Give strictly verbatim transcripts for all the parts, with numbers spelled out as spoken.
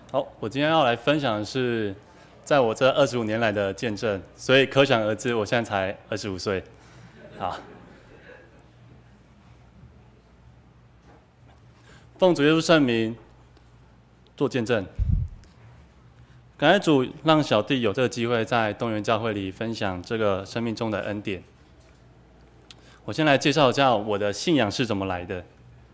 好，我今天要来分享的是，在我这二十五年来的见证，所以可想而知，我现在才二十五岁。好，奉主耶稣圣名做见证，感谢主让小弟有这个机会在东园教会里分享这个生命中的恩典。我先来介绍一下我的信仰是怎么来的。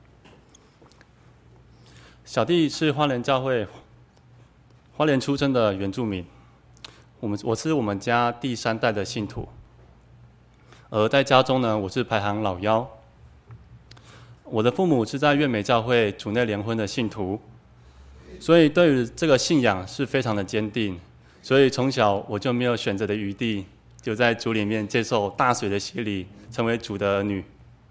小弟是花莲教会花莲出生的原住民，我们我是我们家第三代的信徒，而在家中呢，我是排行老幺。我的父母是在月美教会主内联婚的信徒，所以对于这个信仰是非常的坚定，所以从小我就没有选择的余地，就在主里面接受大水的洗礼，成为主的儿女。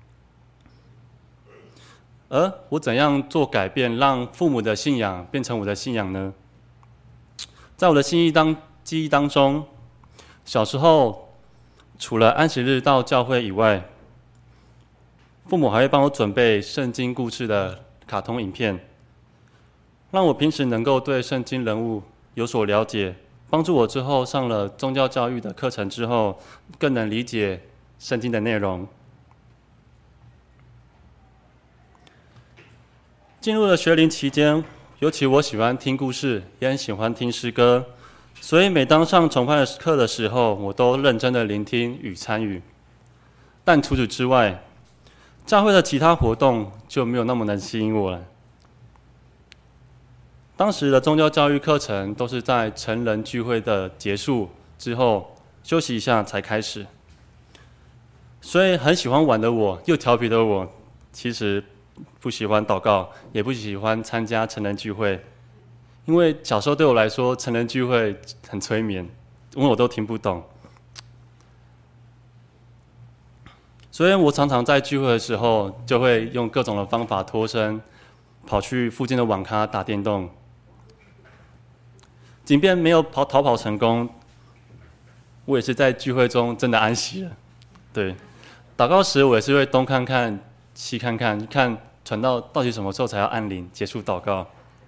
而我怎样做改变，让父母的信仰变成我的信仰呢？在我的记忆当记忆当中，小时候除了安息日到教会以外，父母还会帮我准备圣经故事的卡通影片，让我平时能够对圣经人物有所了解，帮助我之后上了宗教教育的课程之后，更能理解圣经的内容。进入了学龄期间，尤其我喜欢听故事，也很喜欢听诗歌，所以每当上崇拜的课的时候，我都认真的聆听与参与。但除此之外，教会的其他活动就没有那么能吸引我了。当时的宗教教育课程都是在成人聚会的结束之后休息一下才开始，所以很喜欢玩的我，又调皮的我，其实不喜欢祷告，也不喜欢参加成人聚会，因为小时候对我来说，成人聚会很催眠，因为我都听不懂。所以我常常在聚会的时候，就会用各种的方法脱身，跑去附近的网咖打电动。即便没有跑逃跑成功，我也是在聚会中真的安息了。对，祷告时我也是会东看看西看看，看传道到底什么时候才要按铃结束祷告。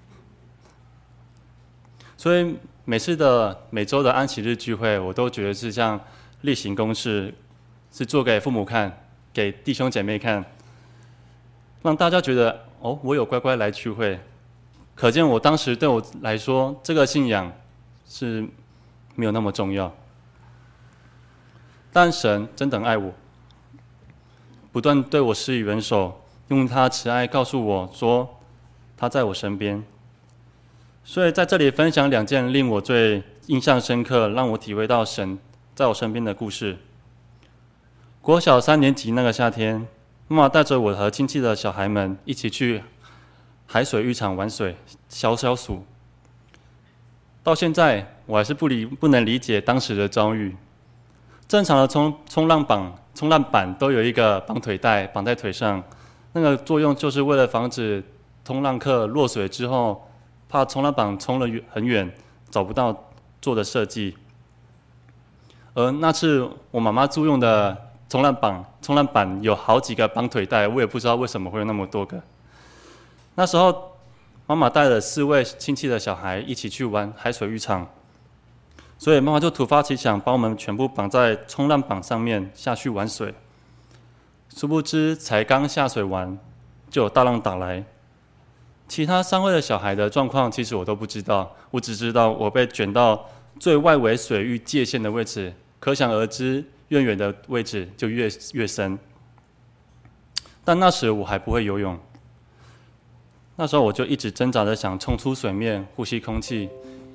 所以每次的每周的安息日聚会，我都觉得是像例行公事，是做给父母看，给弟兄姐妹看，让大家觉得哦，我有乖乖来聚会。可见我当时对我来说，这个信仰是没有那么重要。但神真的爱我，不断对我施以援手，用他慈爱告诉我说他在我身边。所以在这里分享两件令我最印象深刻，让我体会到神在我身边的故事。国小三年级那个夏天，妈妈带着我和亲戚的小孩们一起去海水浴场玩水消消暑。到现在我还是不理不能理解当时的遭遇。正常的冲冲浪板冲浪板都有一个绑腿带绑在腿上，那个作用就是为了防止冲浪客落水之后，怕冲浪板冲了很远找不到做的设计。而那次我妈妈租用的冲浪板冲浪板有好几个绑腿带，我也不知道为什么会有那么多个。那时候妈妈带了四位亲戚的小孩一起去玩海水浴场，所以妈妈就突发奇想，把我们全部绑在冲浪板上面下去玩水。殊不知才刚下水玩，就有大浪打来。其他三位的小孩的状况其实我都不知道，我只知道我被卷到最外围水域界限的位置，可想而知越远的位置就越越深。但那时我还不会游泳，那时候我就一直挣扎着想冲出水面呼吸空气。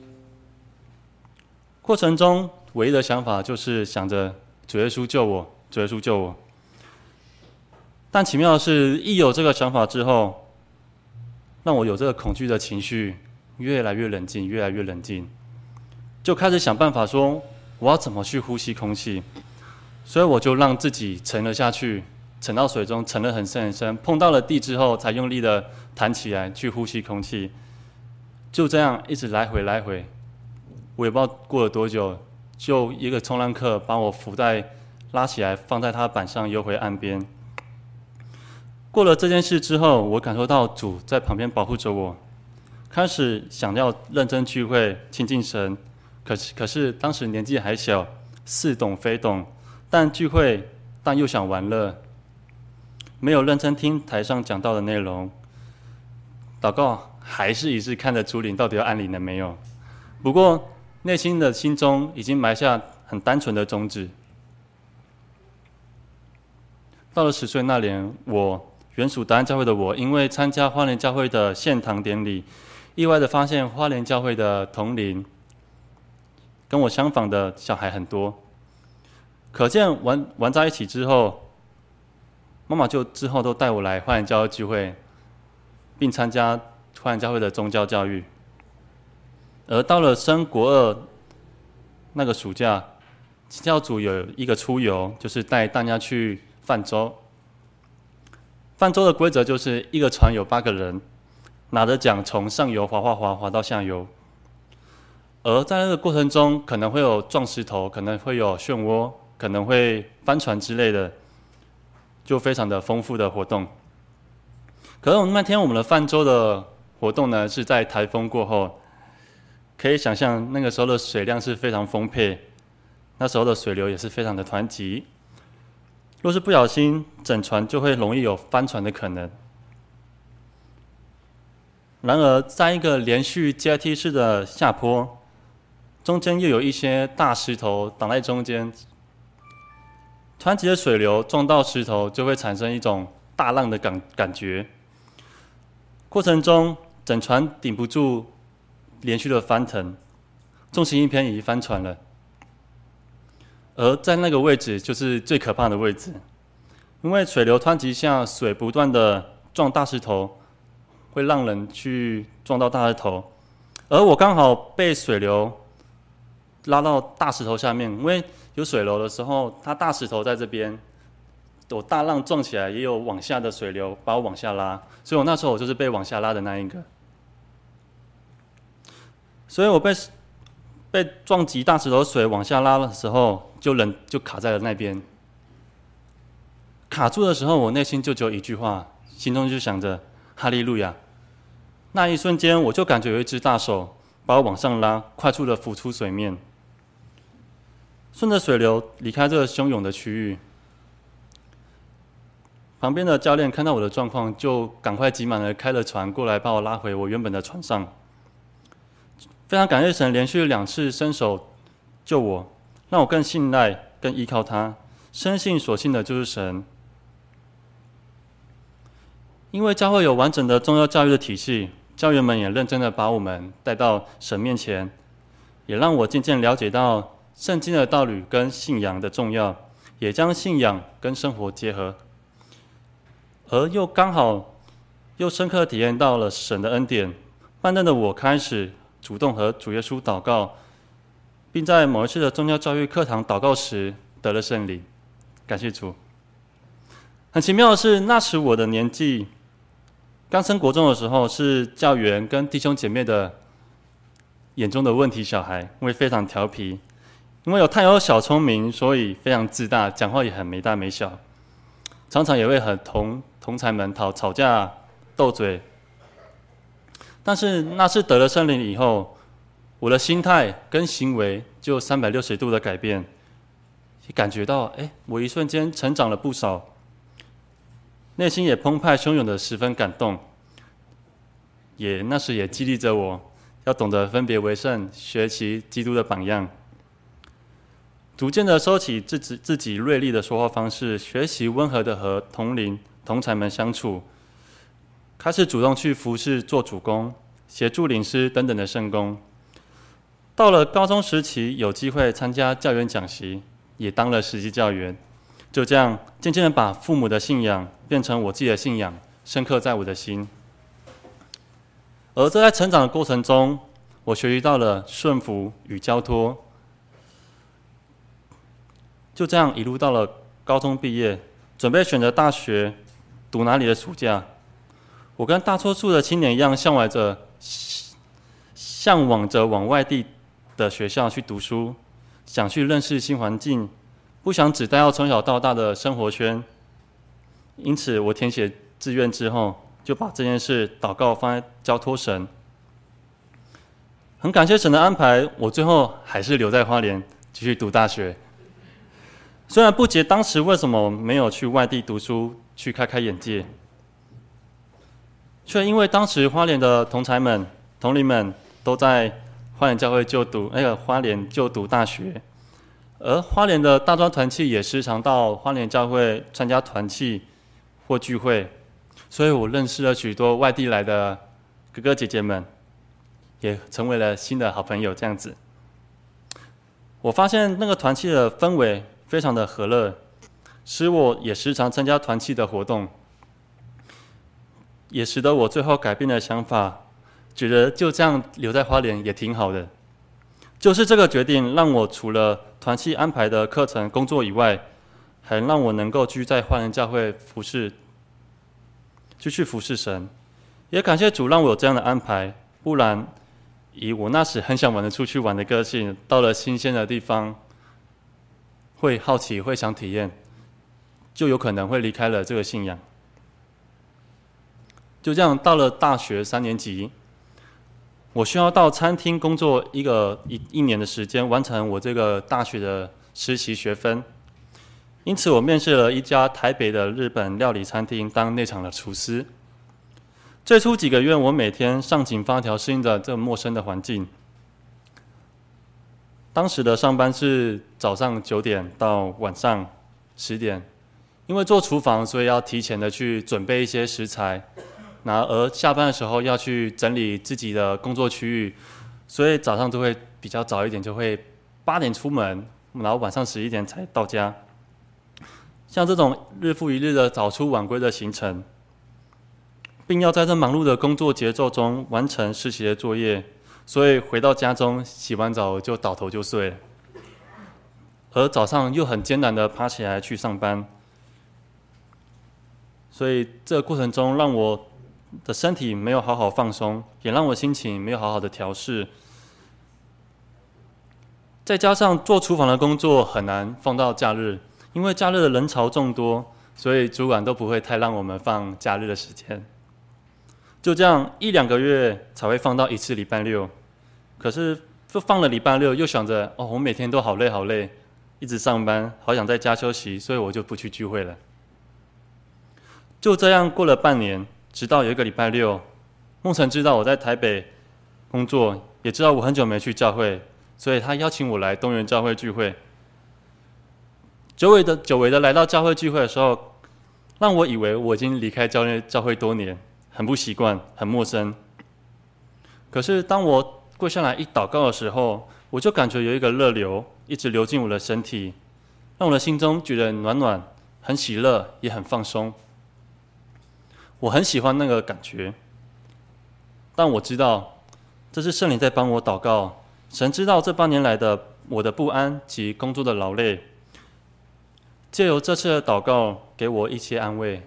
过程中唯一的想法就是想着主耶稣救我，主耶稣救我。但奇妙的是，一有这个想法之后，让我有这个恐惧的情绪越来越冷静，越来越冷静，就开始想办法说我要怎么去呼吸空气。所以我就让自己沉了下去，沉到水中，沉了很深很深，碰到了地之后才用力的弹起来去呼吸空气。就这样一直来回来回，我也不知道过了多久，就一个冲浪客把我扶在拉起来，放在他板上游回岸边。过了这件事之后，我感受到主在旁边保护着我。 开始想要认真聚会亲近神，可是可是当时年纪还小，似懂非懂，但聚会但又想玩乐，没有认真听台上讲到的内容。祷告还是一直看着主领到底要按铃了没有，不过内心的心中已经埋下很单纯的宗旨。到了十岁那年，我原属达安教会的我，因为参加花莲教会的献堂典礼，意外的发现花莲教会的同龄跟我相仿的小孩很多，可见玩玩在一起之后，妈妈就之后都带我来花莲教会聚会，并参加花莲教会的宗教教育。而到了升国二那个暑假，教组有一个出游，就是带大家去泛舟。泛舟的规则就是一个船有八个人，拿着桨从上游划划划划到下游。而在那个过程中，可能会有撞石头，可能会有漩涡，可能会翻船之类的，就非常的丰富的活动。可是我们那天我们的泛舟的活动呢，是在台风过后，可以想象那个时候的水量是非常丰沛，那时候的水流也是非常的湍急。若是不小心，整船就会容易有翻船的可能。然而，在一个连续阶梯式的下坡，中间又有一些大石头挡在中间，湍急的水流撞到石头，就会产生一种大浪的感感觉。过程中，整船顶不住连续的翻腾，重心一偏已翻船了。而在那个位置就是最可怕的位置，因为水流湍急下，水不断的撞大石头，会让人去撞到大石头。而我刚好被水流拉到大石头下面，因为有水流的时候，它大石头在这边，我大浪撞起来，也有往下的水流把我往下拉，所以我那时候我就是被往下拉的那一个。所以我被被撞击大石头水往下拉的时候，就人就卡在了那边。卡住的时候，我内心就只有一句话，心中就想着哈利路亚。那一瞬间，我就感觉有一只大手把我往上拉，快速的浮出水面，顺着水流离开这个汹涌的区域。旁边的教练看到我的状况，就赶快急忙的开了船过来，把我拉回我原本的船上。非常感谢神连续两次伸手救我，让我更信赖、更依靠他，深信所信的就是神。因为教会有完整的宗教教育的体系，教员们也认真的把我们带到神面前，也让我渐渐了解到圣经的道理跟信仰的重要，也将信仰跟生活结合，而又刚好又深刻体验到了神的恩典，慢慢的我开始主动和主耶稣祷告，并在某一次的宗教教育课堂祷告时得了圣灵。感谢主。很奇妙的是，那时我的年纪刚升国中的时候，是教员跟弟兄姐妹的眼中的问题小孩，因为非常调皮，因为有太有小聪明，所以非常自大，讲话也很没大没小，常常也会和同同才们吵吵架斗嘴。但是那次得了圣灵以后，我的心态跟行为就三百六十度的改变，感觉到，哎，我一瞬间成长了不少，内心也澎湃汹涌的十分感动，也那时也激励着我，要懂得分别为圣，学习基督的榜样，逐渐的收起自己自己锐利的说话方式，学习温和的和同龄同才们相处。开始主动去服侍做主工，协助领诗等等的圣工。到了高中时期，有机会参加教员讲习，也当了实际教员。就这样，渐渐的把父母的信仰变成我自己的信仰，深刻在我的心。而这在成长的过程中，我学习到了顺服与交托。就这样一路到了高中毕业，准备选择大学，读哪里的暑假。我跟大多数的青年一样，向往着向往着往外地的学校去读书，想去认识新环境，不想只待到从小到大的生活圈。因此，我填写志愿之后，就把这件事祷告放在交托神。 很感谢神的安排，我最后还是留在花莲继续读大学。虽然不解当时为什么没有去外地读书，去开开眼界，却因为当时花莲的同才们、同龄们都在花莲教会就读，那个花莲就读大学，而花莲的大专团契也时常到花莲教会参加团契或聚会，所以我认识了许多外地来的哥哥姐姐们，也成为了新的好朋友。这样子，我发现那个团契的氛围非常的和乐，使我也时常参加团契的活动，也使得我最后改变了想法，觉得就这样留在花莲也挺好的。就是这个决定，让我除了团契安排的课程、工作以外，还让我能够继续在花莲教会服侍，继续服侍神。也感谢主让我有这样的安排，不然以我那时很想玩的出去玩的个性，到了新鲜的地方，会好奇，会想体验，就有可能会离开了这个信仰。就这样，到了大学三年级，我需要到餐厅工作一个一一年的时间，完成我这个大学的实习学分。因此，我面试了一家台北的日本料理餐厅当内场的厨师。最初几个月，我每天上紧发条，适应着这陌生的环境。当时的上班是早上九点到晚上十点，因为做厨房，所以要提前的去准备一些食材，然后而下班的时候要去整理自己的工作区域，所以早上都会比较早一点，就会八点出门，然后晚上十一点才到家。像这种日复一日的早出晚归的行程，并要在这忙碌的工作节奏中完成实习的作业，所以回到家中洗完澡就倒头就睡了，而早上又很艰难的爬起来去上班，所以这个过程中让我的身体没有好好放松，也让我心情没有好好的调试。再加上做厨房的工作很难放到假日，因为假日的人潮众多，所以主管都不会太让我们放假日的时间。就这样一两个月才会放到一次礼拜六，可是就放了礼拜六，又想着哦，我每天都好累好累，一直上班，好想在家休息，所以我就不去聚会了。就这样过了半年，直到有一个礼拜六，梦辰知道我在台北工作，也知道我很久没去教会，所以他邀请我来东园教会聚会。久违的久违的来到教会聚会的时候，让我以为我已经离开教会教会多年，很不习惯，很陌生。可是当我跪下来一祷告的时候，我就感觉有一个热流一直流进我的身体，让我的心中觉得暖暖，很喜乐，也很放松。我很喜欢那个感觉，但我知道这是圣灵在帮我祷告。神知道这半年来的我的不安及工作的劳累，借由这次的祷告给我一些安慰。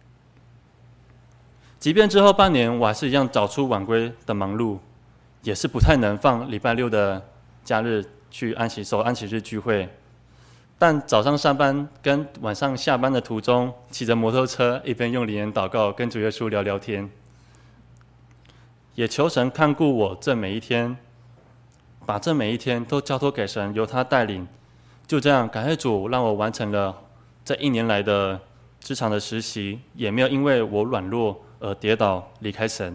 即便之后半年我还是一样早出晚归的忙碌，也是不太能放礼拜六的假日去安息守安息日聚会，但早上上班跟晚上下班的途中，骑着摩托车一边用灵言祷告，跟主耶稣聊聊天，也求神看顾我这每一天，把这每一天都交托给神，由他带领。就这样，感谢主让我完成了这一年来的职场的实习，也没有因为我软弱而跌倒离开神。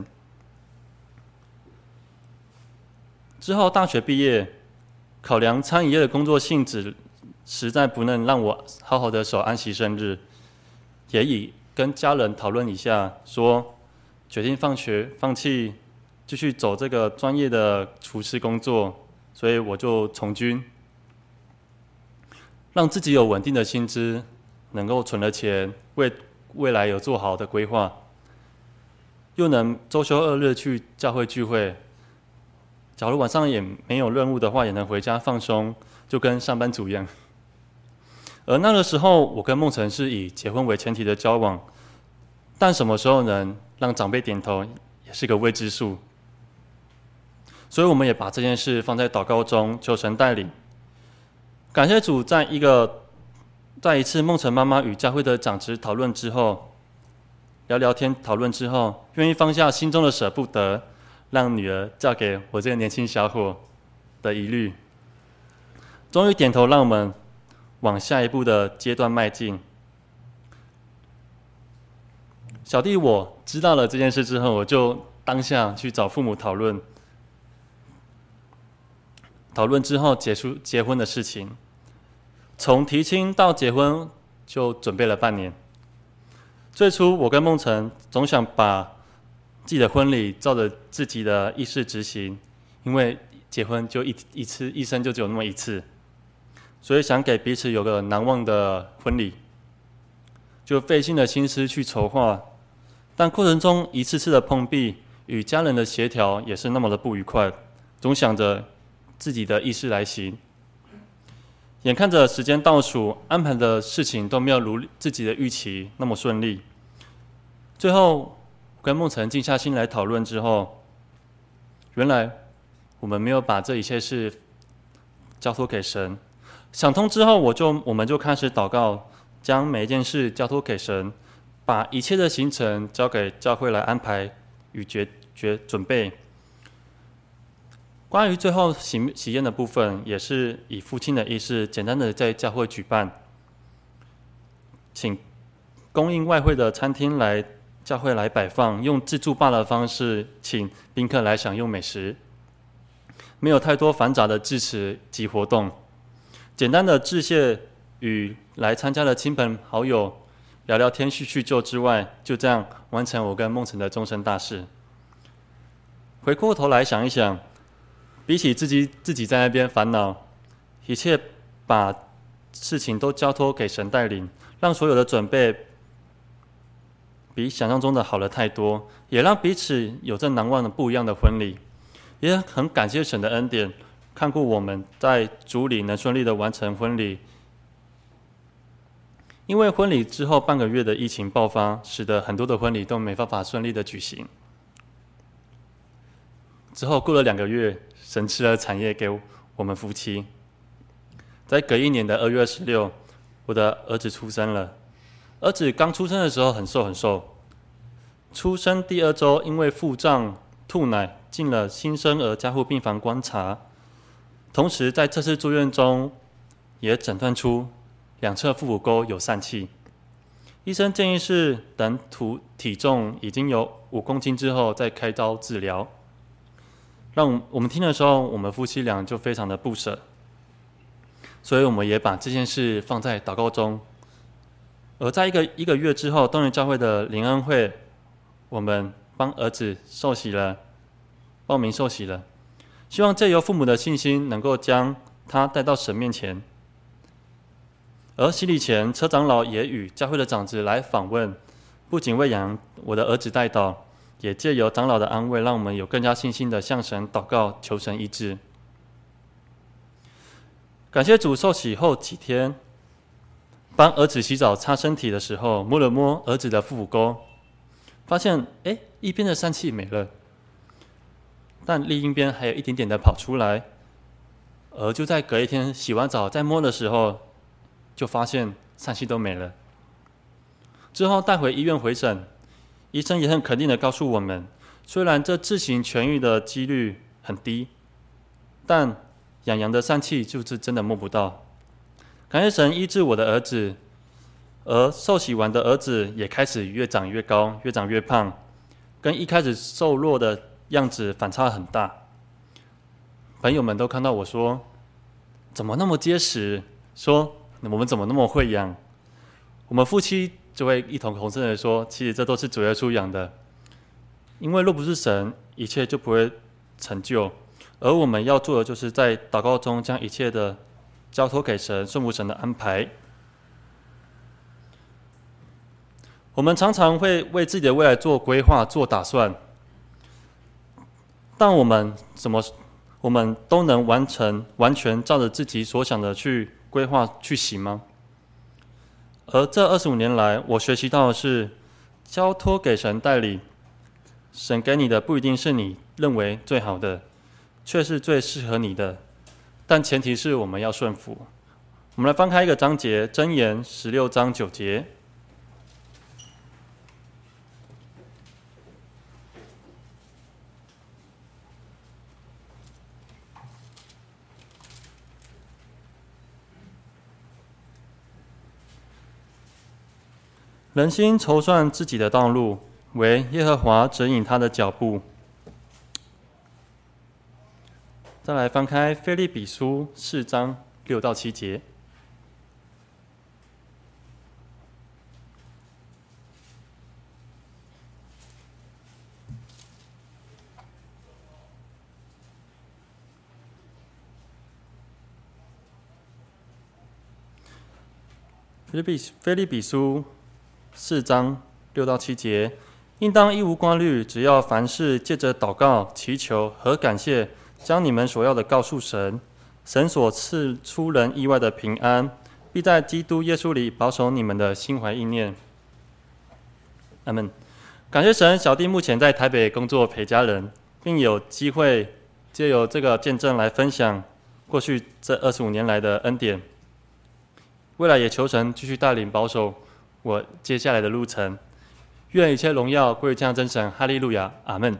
之后大学毕业，考量餐饮业的工作性质实在不能让我好好的守安息生日，也以跟家人讨论一下，说决定放学放弃继续走这个专业的厨师工作，所以我就从军，让自己有稳定的薪资，能够存了钱，为未来有做好的规划，又能周休二日去教会聚会。假如晚上也没有任务的话，也能回家放松，就跟上班族一样。而那个时候，我跟梦辰是以结婚为前提的交往，但什么时候能让长辈点头，也是个未知数。所以我们也把这件事放在祷告中，求神带领。感谢主，在一个在一次梦辰妈妈与教会的长职讨论之后，聊聊天讨论之后，愿意放下心中的舍不得， 让女儿嫁给我这个年轻小伙的疑虑，终于点头让我们往下一步的阶段迈进。小弟我知道了这件事之后，我就当下去找父母讨论，讨论之后结束结婚的事情。从提亲到结婚就准备了半年。最初我跟梦辰总想把自己的婚礼照着自己的意识执行，因为结婚就一一次，一生就只有那么一次，所以想给彼此有个难忘的婚礼，就费尽了心思去筹划。但过程中一次次的碰壁，与家人的协调也是那么的不愉快，总想着自己的意识来行。眼看着时间倒数，安排的事情都没有如自己的预期那么顺利。最后跟梦辰静下心来讨论之后，原来我们没有把这一切事交托给神。想通之后，我就我们就开始祷告，将每一件事交托给神，把一切的行程交给教会来安排与决决准备。关于最后喜喜宴的部分，也是以父亲的意思，简单的在教会举办，请供应外汇的餐厅来教会来摆放，用自助吧的方式请宾客来享用美食，没有太多繁杂的致辞及活动，简单的致谢与来参加的亲朋好友聊聊天叙叙旧之外，就这样完成我跟梦辰的终身大事。回过头来想一想，比起自己自己在那边烦恼，一切把事情都交托给神带领，让所有的准备比想象中的好了太多，也让彼此有着难忘的不一样的婚礼。也很感谢神的恩典，看顾我们在主里能顺利的完成婚礼。因为婚礼之后半个月的疫情爆发，使得很多的婚礼都没办法顺利的举行。之后过了两个月，神赐了产业给我们夫妻。在隔一年的二月二十六，我的儿子出生了。儿子刚出生的时候很瘦很瘦，出生第二周因为腹胀吐奶，进了新生儿加护病房观察。同时在这次住院中，也诊断出两侧腹股沟有疝气。医生建议是等体体重已经有五公斤之后再开刀治疗。让我们听的时候，我们夫妻俩就非常的不舍，所以我们也把这件事放在祷告中。而在一个一个月之后，东园教会的灵恩会，我们帮儿子受洗了，报名受洗了，希望借由父母的信心，能够将他带到神面前。而洗礼前，车长老也与教会的长子来访问，不仅为养我的儿子代祷，也借由长老的安慰，让我们有更加信心的向神祷告，求神医治。感谢主，受洗后几天，帮儿子洗澡擦身体的时候，摸了摸儿子的腹股沟，发现哎，一边的疝气没了，但另一边还有一点点的跑出来。而就在隔一天洗完澡再摸的时候，就发现疝气都没了。之后带回医院回诊，医生也很肯定的告诉我们，虽然这自行痊愈的几率很低，但痒痒的疝气就是真的摸不到。感谢神医治我的儿子，而受洗完的儿子也开始越长越高，越长越胖，跟一开始瘦弱的样子反差很大。朋友们都看到我说，怎么那么结实，说我们怎么那么会养。我们夫妻就会一同同声的说，其实这都是主耶稣养的，因为若不是神，一切就不会成就。而我们要做的，就是在祷告中将一切的交托给神，顺服神的安排。我们常常会为自己的未来做规划、做打算，但我们怎么，我们都能完成、完全照着自己所想的去规划、去行吗？而这二十五年来，我学习到的是，交托给神带领，神给你的不一定是你认为最好的，却是最适合你的，但前提是我们要顺服。我们来翻开一个章节，箴言十六章九节。 人心筹算自己的道路，惟耶和华指引他的脚步。再来翻开腓立比书四章六到七节。腓立比腓立比书四章六到七节，应当一无挂虑，只要凡事借着祷告、祈求和感谢，将你们所要的告诉神。神所赐出人意外的平安，必在基督耶稣里保守你们的心怀意念。阿们。感谢神，小弟目前在台北工作陪家人，并有机会借由这个见证来分享过去这二十五年来的恩典。未来也求神继续带领保守我接下来的路程，愿一切荣耀归于这样真神，哈利路亚，阿们。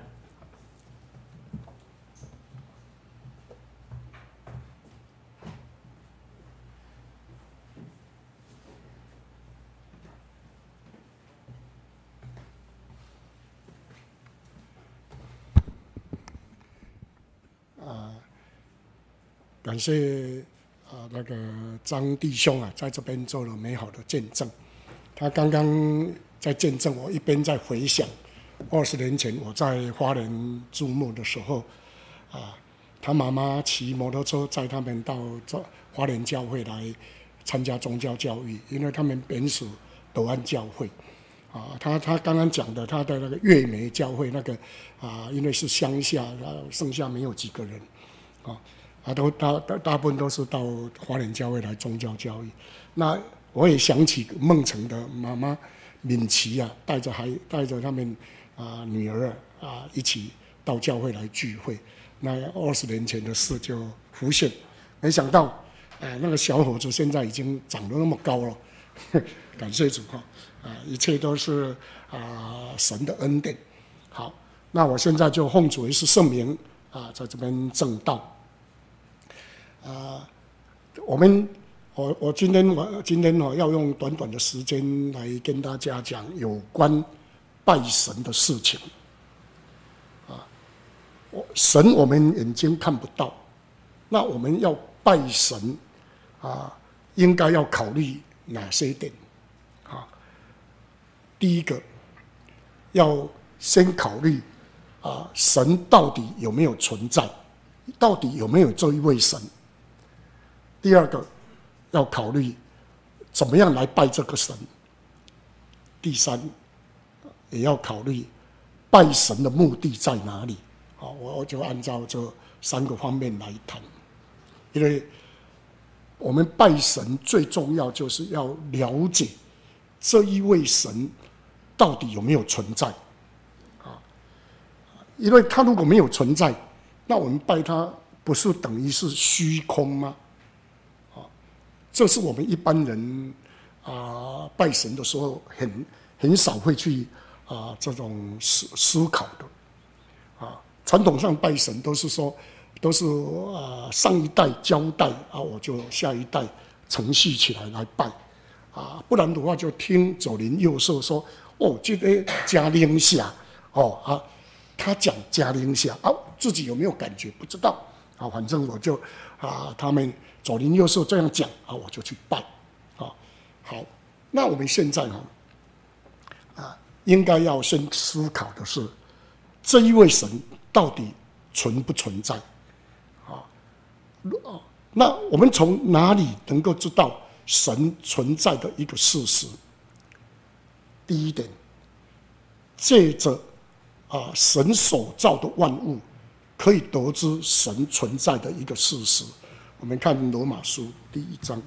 啊，感谢。啊，那个张弟兄啊，在这边做了美好的见证。他刚刚在见证，我一边在回想二十年前我在花莲注目的时候，啊，他妈妈骑摩托车载他们到这花莲教会来参加宗教教育，因为他们本属斗安教会。啊，他他刚刚讲的他的那个月梅教会那个啊，因为是乡下，剩下没有几个人，啊。啊，都大大大部分都是到花莲教会来宗教教育。那我也想起孟城的妈妈敏琪啊，带着孩带着他们啊女儿啊一起到教会来聚会。那二十年前的事就浮现，没想到啊那个小伙子现在已经长得那么高了，感谢主哈！啊，一切都是啊神的恩典。好，那我现在就奉主耶稣圣名啊，在这边证道。啊，我们我我今天我今天哦要用短短的时间来跟大家讲有关拜神的事情。啊，我神我们眼睛看不到，那我们要拜神啊，应该要考虑哪些点？啊，第一个要先考虑啊，神到底有没有存在？到底有没有这一位神？第二个，要考虑怎么样来拜这个神。第三，也要考虑拜神的目的在哪里。好，我就按照这三个方面来谈。因为我们拜神最重要就是要了解这一位神到底有没有存在。啊，因为他如果没有存在，那我们拜他不是等于是虚空吗？这是我们一般人啊、呃、拜神的时候很很少会去啊、呃、这种思思考的啊。传统上拜神都是说都是啊、呃、上一代交代啊，我就下一代承续起来来拜啊，不然的话就听左邻右舍说哦，这个加灵下哦啊，他讲加灵下啊，自己有没有感觉不知道啊，反正我就啊他们。左邻右舍这样讲啊，我就去拜啊。好，那我们现在哈啊，应该要先思考的是，这一位神到底存不存在啊？那我们从哪里能够知道神存在的一个事实？第一点，借着啊神所造的万物，可以得知神存在的一个事实。我们看罗马书第一章，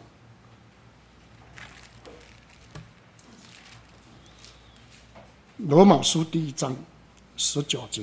罗马书第一章十九节，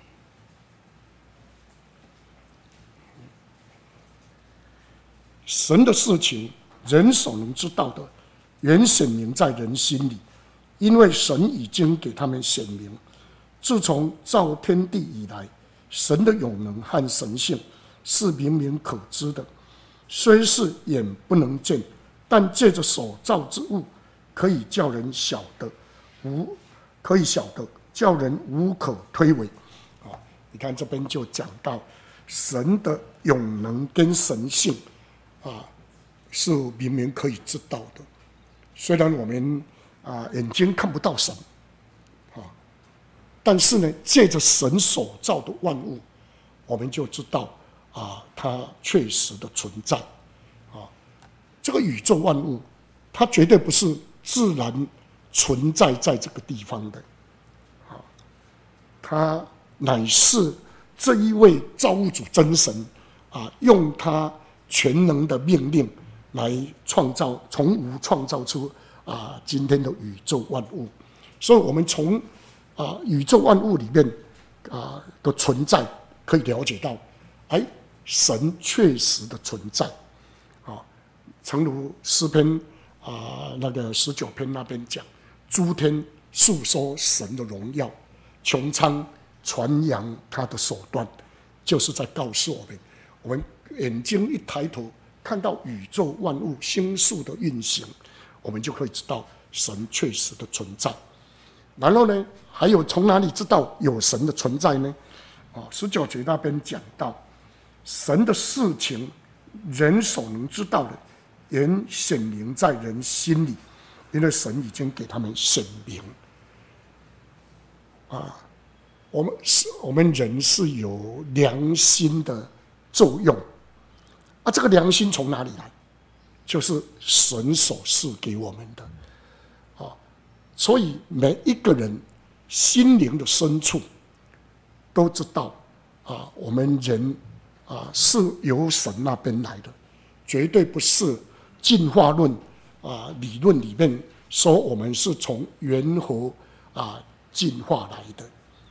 神的事情，人所能知道的，原显明在人心里，因为神已经给他们显明。自从造天地以来，神的永能和神性是明明可知的，虽是眼不能见，但借着所造之物， 可以叫人晓得，无可以晓得，叫人无可推诿。啊，你看这边就讲到神的永能跟神性，啊，是明明可以知道的。虽然我们啊眼睛看不到神，啊，但是呢，借着神所造的万物，我们就知道啊，它确实的存在。啊，这个宇宙万物，它绝对不是自然存在在这个地方的，啊，它乃是这一位造物主真神啊，用他全能的命令来创造，从无创造出啊今天的宇宙万物。所以，我们从啊宇宙万物里面啊的存在，可以了解到，哎，神确实的存在。啊，诚如诗篇啊那个十九篇那边讲，诸天述说神的荣耀，穹苍传扬他的手段，就是在告诉我们，我们眼睛一抬头看到宇宙万物星宿的运行，我们就可以知道神确实的存在。然后呢，还有从哪里知道有神的存在呢？啊，十九节那边讲到，神的事情人所能知道的，原显明在人心里，因为神已经给他们显明。啊，我们是，我们人是有良心的作用，啊，这个良心从哪里来？就是神所赐给我们的，啊，所以每一个人心灵的深处都知道，啊，我们人啊是由神那边来的，绝对不是进化论啊理论里面说我们是从猿猴啊进化来的。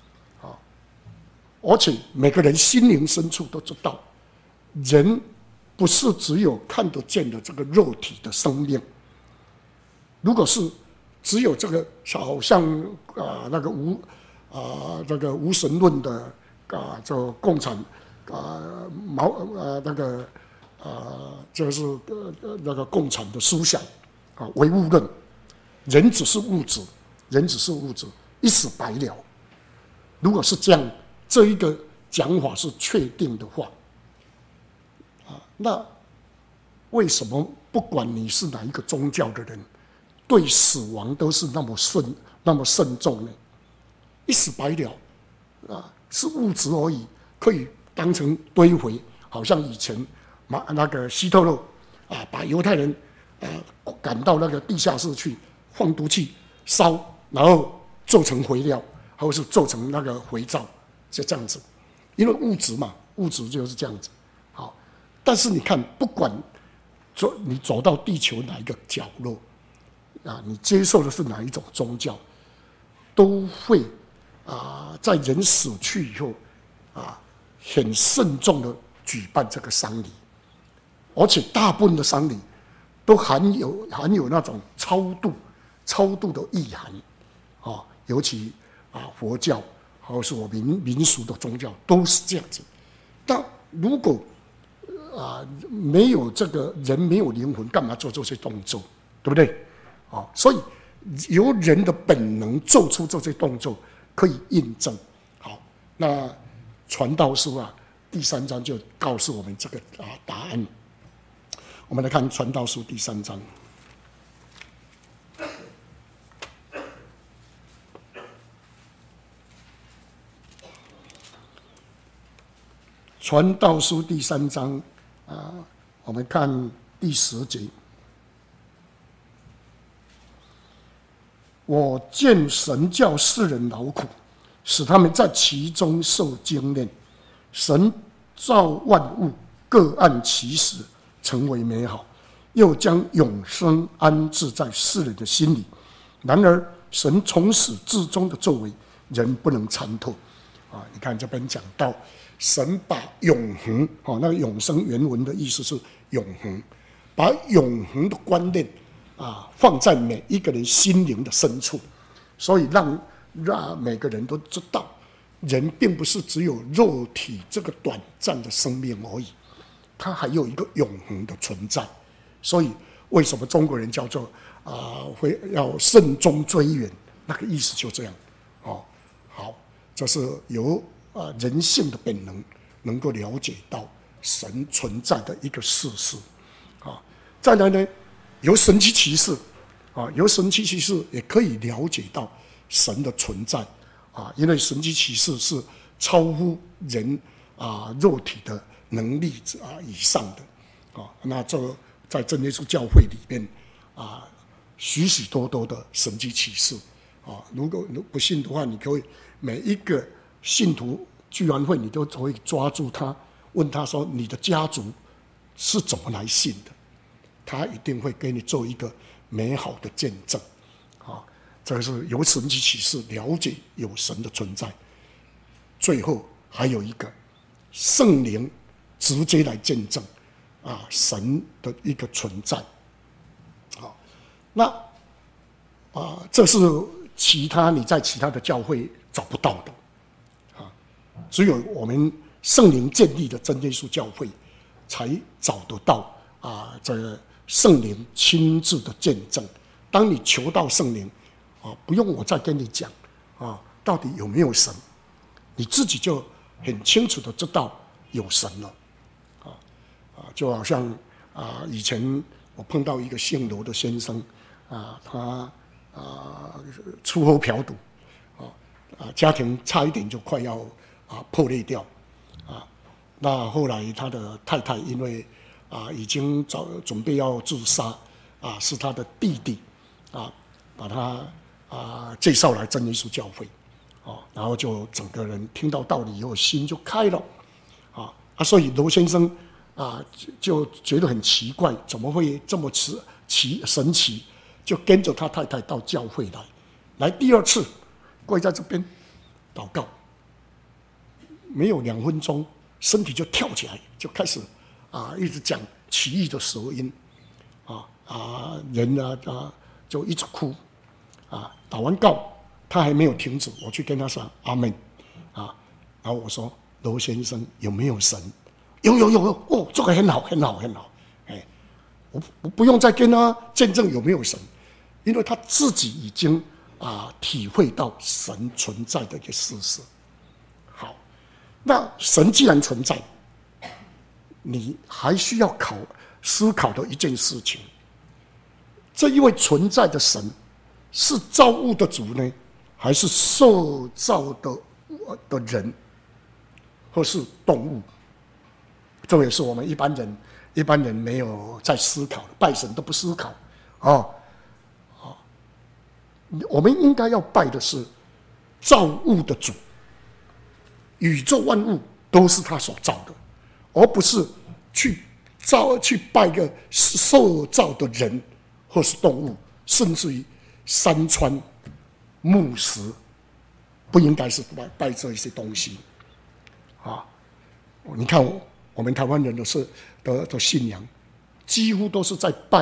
而且每个人心灵深处都知道，人不是只有看得见的这个肉体的生命。如果是只有这个，好像啊、呃、那个无啊、呃、这个无神论的啊、呃，这个共产啊毛啊那个啊、呃、就是呃那个共产的思想啊唯物论，人只是物质，人只是物质，一死百了。如果是这样，这一个讲法是确定的话，啊，那为什么不管你是哪一个宗教的人，对死亡都是那么慎、那么慎重呢？一死百了，啊，是物质而已，可以当成堆肥，好像以前马那个希特勒啊，把犹太人啊赶到那个地下室去放毒气烧，然后做成肥料，或是做成那个肥皂。就这样子，因为物质嘛，物质就是这样子。好，但是你看，不管走你走到地球哪一个角落，啊，你接受的是哪一种宗教，都会啊，在人死去以后，啊，很慎重的举办这个丧礼，而且大部分的丧礼都含有含有那种超度、超度的意涵，啊，尤其啊佛教。或是我民民俗的宗教都是这样子，但如果啊没有这个人没有灵魂，干嘛做这些动作，对不对？啊，所以由人的本能做出这些动作，可以印证。好，那传道书啊，第三章就告诉我们这个啊答案。我们来看传道书第三章。传道书第三章啊，我们看第十节。我见神叫世人劳苦，使他们在其中受精炼。神造万物，各按其时，成为美好，又将永生安置在世人的心里。然而，神从始至终的作为，人不能参透。啊，你看这边讲到。神把永恒，哦，那个永生原文的意思是永恒，把永恒的观念啊放在每一个人心灵的深处，所以让让每个人都知道，人并不是只有肉体这个短暂的生命而已，它还有一个永恒的存在。所以为什么中国人叫做啊、呃、会要慎终追远，那个意思就这样。哦，好，这是由啊、呃、人性的本能能够了解到神存在的一个事实。啊，再来呢，由神迹奇事啊，由神迹奇事也可以了解到神的存在啊，因为神迹奇事是超乎人啊肉体的能力啊以上的啊。那这在真耶稣教会里面啊，许许多多的神迹奇事啊，如果不信的话，你可以每一个信徒聚完会，你都可以抓住他，问他说：“你的家族是怎么来信的？”他一定会给你做一个美好的见证。啊，这是由神迹启示了解有神的存在。最后还有一个圣灵直接来见证啊神的一个存在。好，那啊这是其他你在其他的教会找不到的啊，只有我们圣灵建立的真耶稣教会才找得到啊这个圣灵亲自的见证。当你求到圣灵啊，不用我再跟你讲啊，到底有没有神，你自己就很清楚的知道有神了。啊啊，就好像啊，以前我碰到一个姓罗的先生啊，他啊出后嫖赌啊啊，家庭差一点就快要啊破裂掉啊。那后来他的太太因为啊已经早准备要自杀啊，是他的弟弟啊把他啊介绍来真耶稣教会。哦，然后就整个人听到道理以后，心就开了，啊啊，所以罗先生啊就觉得很奇怪，怎么会这么奇神奇？就跟着他太太到教会来，来第二次跪在这边祷告，没有两分钟，身体就跳起来，就开始啊一直讲奇异的舌音，啊啊人啊啊就一直哭，啊祷完告。他还没有停止，我去跟他说阿门，啊，然后我说罗先生有没有神？有有有有哦，这个很好很好很好，哎，我我不用再跟他见证有没有神，因为他自己已经啊体会到神存在的一个事实。好，那神既然存在，你还需要考思考的一件事情，这一位存在的神是造物的主呢？还是受造的的人，或是动物？这也是我们一般人一般人没有在思考，拜神都不思考哦。哦，我们应该要拜的是造物的主，宇宙万物都是他所造的，而不是去造去拜个受造的人或是动物，甚至于山川。牧师不应该是拜拜这一些东西，啊！你看我，我们台湾人的是的的信仰，几乎都是在拜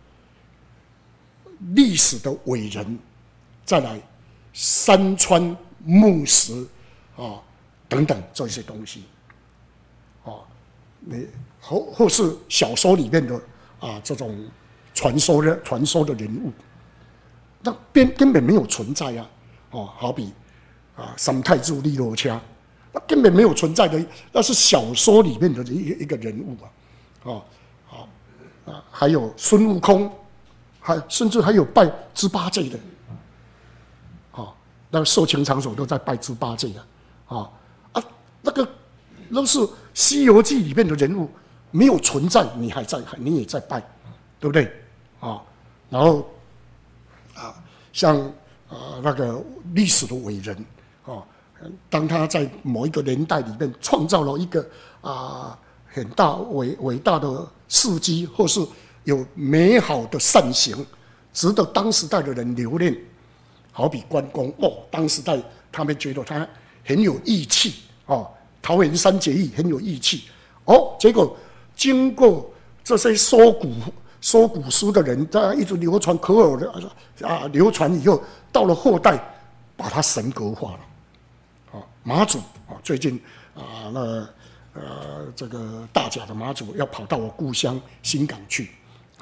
历史的伟人，再来山川牧石啊等等这些东西，啊，你或或是小说里面的啊这种传说的传说的人物。那根根本没有存在啊！哦，好比啊，三太子利罗掐，那根本没有存在的，那是小说里面的一个一个人物啊！哦，好啊，还有孙悟空，还甚至还有拜猪八戒的，哦，那个受情场所都在拜猪八戒的，啊啊，那个都是《西游记》里面的人物，没有存在，你还在，你也在拜，对不对？啊，然后。啊，像啊那个历史的伟人啊，当他在某一个年代里面创造了一个啊很大伟伟大的事迹，或是有美好的善行，值得当时代的人留恋。好比关公哦，当时代他们觉得他很有义气哦，桃园三结义很有义气哦，结果经过这些说古。说古书的人，他一直流传可耳的啊，流传以后，到了后代，把它神格化了。啊，马祖啊，最近啊，那呃，这个大甲的马祖要跑到我故乡新港去，啊，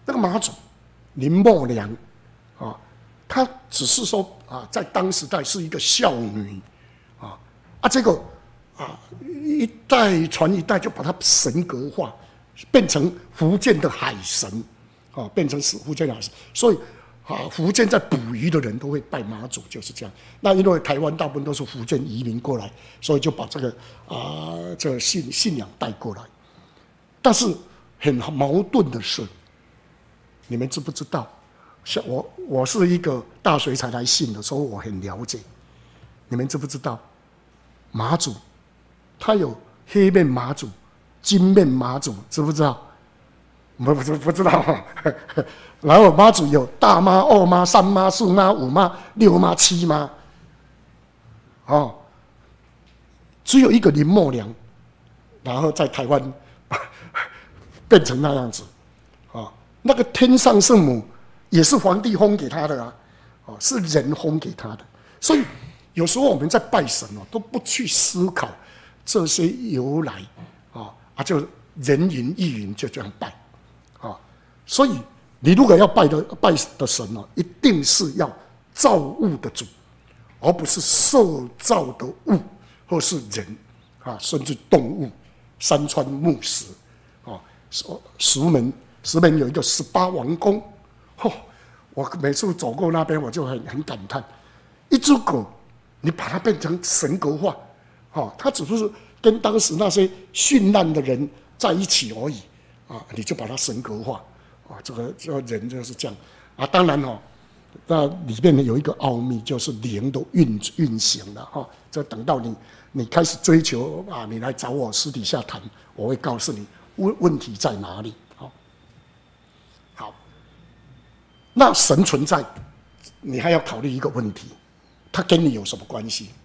那个妈祖林默娘啊，她只是说啊，在当时代是一个孝女啊啊，这个啊一代传一代，就把它神格化，变成福建的海神啊，变成是福建的海神，所以。啊，福建在捕鱼的人都会拜妈祖，就是这样。那因为台湾大部分都是福建移民过来，所以就把这个啊、呃、这个信信仰带过来。但是很矛盾的是，你们知不知道？像我，我是一个大学才来信的，所以我很了解。你们知不知道？妈祖，他有黑面妈祖、金面妈祖，知不知道？不不不知道哈。然后妈祖有大妈、二妈、三妈、四妈、五妈、六妈、七妈，哦，只有一个林默娘，然后在台湾变成那样子，啊、哦，那个天上圣母也是皇帝封给他的啊，哦，是人封给他的，所以有时候我们在拜神哦，都不去思考这些由来，啊、哦、啊，就人云亦云，就这样拜，啊、哦，所以。你如果要拜的拜的神哦，一定是要造物的主，而不是受造的物，或是人啊，甚至动物、山川木石啊。石门石门有一个十八王宫，哦，我每次走过那边，我就很很感叹，一只狗，你把它变成神格化，哦，它只是跟当时那些殉难的人在一起而已啊，你就把它神格化。啊，这个这个人就是这样啊。当然哦，那里面有一个奥秘，就是灵的运运行了哈、哦。这等到你你开始追求啊，你来找我私底下谈，我会告诉你问问题在哪里。好、哦，好，那神存在，你还要考虑一个问题，它跟你有什么关系？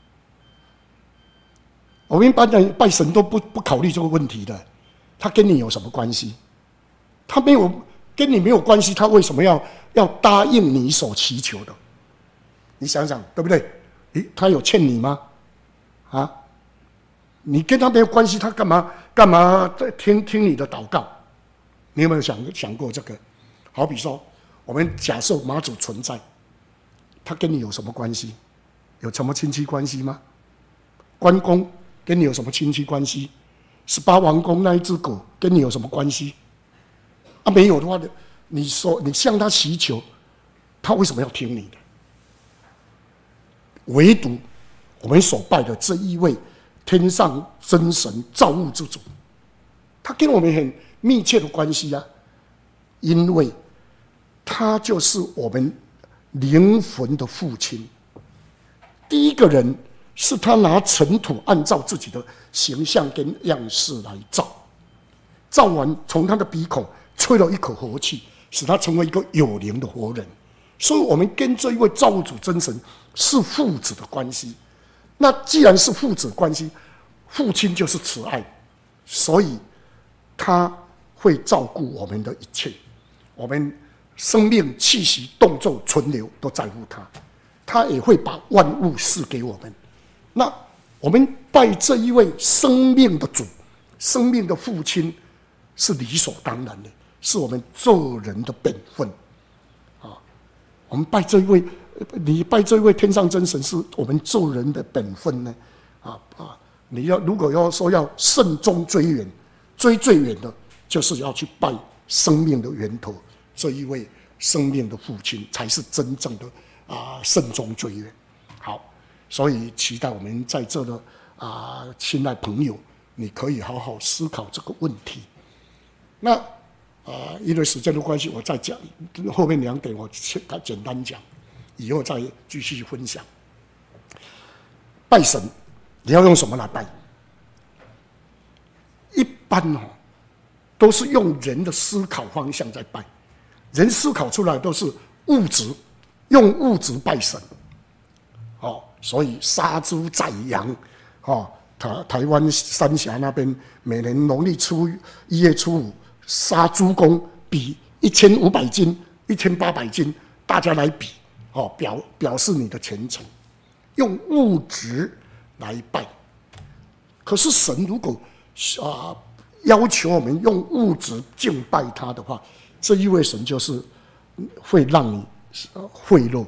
我们一般人拜神都不不考虑这个问题的，它跟你有什么关系？他没有跟你没有关系，他为什么要要答应你所祈求的？你想想，对不对？诶，他有欠你吗？啊，你跟他没有关系，他干嘛干嘛听听你的祷告？你有没有想想过这个？好比说，我们假设妈祖存在，他跟你有什么关系？有什么亲戚关系吗？关公跟你有什么亲戚关系？十八王公那一只狗跟你有什么关系？啊，没有的话，你说你向他祈求，他为什么要听你的？唯独我们所拜的这一位天上真神造物之主，他跟我们很密切的关系啊，因为他就是我们灵魂的父亲。第一个人是他拿尘土按照自己的形象跟样式来造，造完从他的鼻孔吹了一口活气，使他成为一个有灵的活人。所以我们跟这一位造物主真神是父子的关系。那既然是父子关系，父亲就是慈爱，所以他会照顾我们的一切，我们生命气息动作存留都在乎他，他也会把万物赐给我们。那我们拜这一位生命的主，生命的父亲，是理所当然的，是我们做人的本分啊。我们拜这一位，你拜这一位天上真神，是我们做人的本分呢。啊啊！你要如果要说要慎终追远，追最远的，就是要去拜生命的源头这一位生命的父亲，才是真正的啊慎终追远。好，所以期待我们在这的啊亲爱朋友，你可以好好思考这个问题。那啊，因为时间的关系，我再讲后面两点，我简单讲，以后再继续分享。拜神，你要用什么来拜？一般哦，都是用人的思考方向在拜，人思考出来都是物质，用物质拜神。哦，所以杀猪宰羊，哦，台台湾三峡那边每年农历初一月初五。杀猪公比一千五百斤、一千八百斤，大家来比，哦，表表示你的虔诚，用物质来拜。可是神如果啊要求我们用物质敬拜他的话， 这一位神就是会让你贿赂，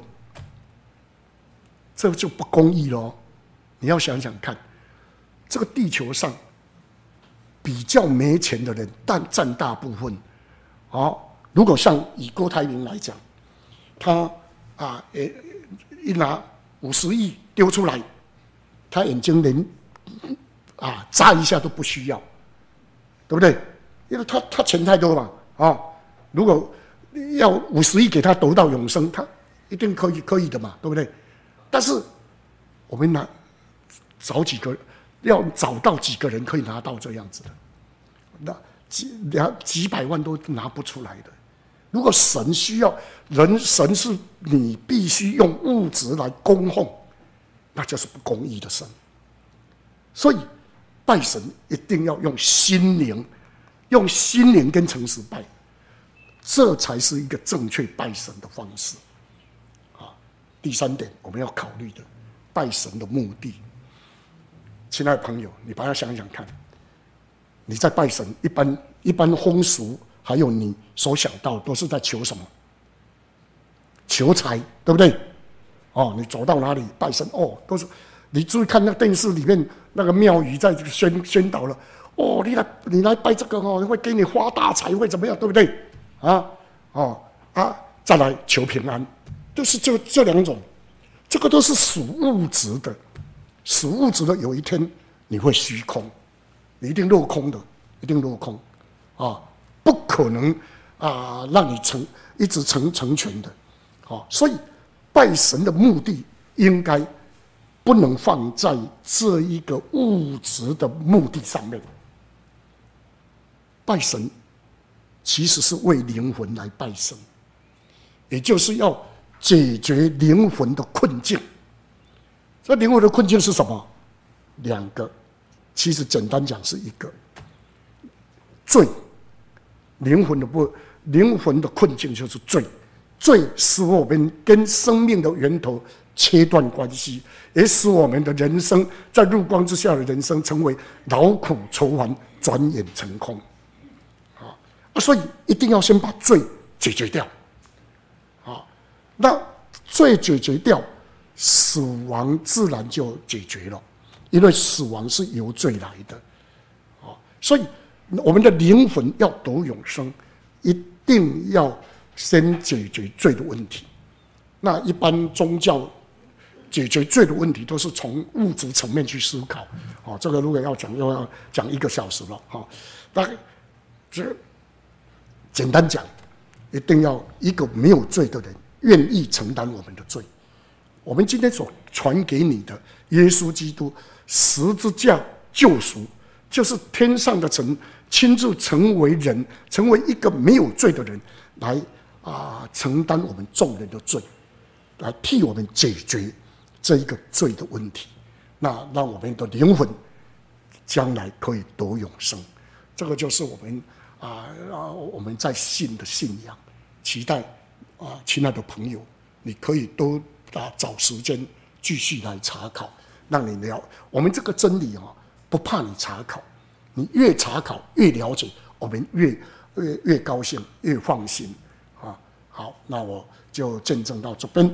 这就不公义了。你要想想看，这个地球上比较没钱的人但占大部分。哦，如果像以郭台铭来讲，他啊，一拿五十亿丢出来，他眼睛连啊眨一下都不需要，对不对？因为他他钱太多嘛，啊，如果要五十亿给他得到永生，他一定可以可以的嘛，对不对？但是我们拿找几个，要找到几个人可以拿到这样子的，那几两几百万都拿不出来的。如果神需要人，神是你必须用物质来供奉，那就是不公义的神。所以拜神一定要用心灵，用心灵跟诚实拜，这才是一个正确拜神的方式。啊，第三点我们要考虑的，拜神的目的。亲爱的朋友，你把它想想看，你在拜神，一般一般风俗，还有你所想到都是在求什么？求财，对不对？哦，你走到哪里拜神，哦，都是你注意看那电视里面那个庙宇在宣宣导了，哦，你来你来拜这个哦，会给你发大财，会怎么样，对不对？啊，哦啊，再来求平安，都是这这两种，这个都是属物质的。属物质的，有一天你会虚空，你一定落空的，一定落空，啊，不可能啊，让你成一直成成全的，啊，所以拜神的目的应该不能放在这一个物质的目的上面。拜神其实是为灵魂来拜神，也就是要解决灵魂的困境。这灵魂的困境是什么？两个，其实简单讲是一个罪。灵魂的不，灵魂的困境就是罪。罪使我们跟生命的源头切断关系，也使我们的人生在日光之下的人生成为劳苦愁烦，转眼成空。啊，所以一定要先把罪解决掉。啊，那罪解决掉，死亡自然就解决了，因为死亡是由罪来的，所以我们的灵魂要得永生，一定要先解决罪的问题。那一般宗教解决罪的问题都是从物质层面去思考，哦，这个如果要讲，又要讲一个小时了，哈。那这简单讲，一定要一个没有罪的人愿意承担我们的罪。我们今天所传给你的耶稣基督十字架救赎，就是天上的神亲自成为人，成为一个没有罪的人，来啊承担我们众人的罪，来替我们解决这一个罪的问题，那让我们的灵魂将来可以得永生。这个就是我们啊啊我们在信的信仰，期待啊，亲爱的朋友，你可以都啊找时间继续来查考，让你了我们这个真理啊，不怕你查考，你越查考越了解，我们越越越高兴，越放心啊。好，那我就见证到这边。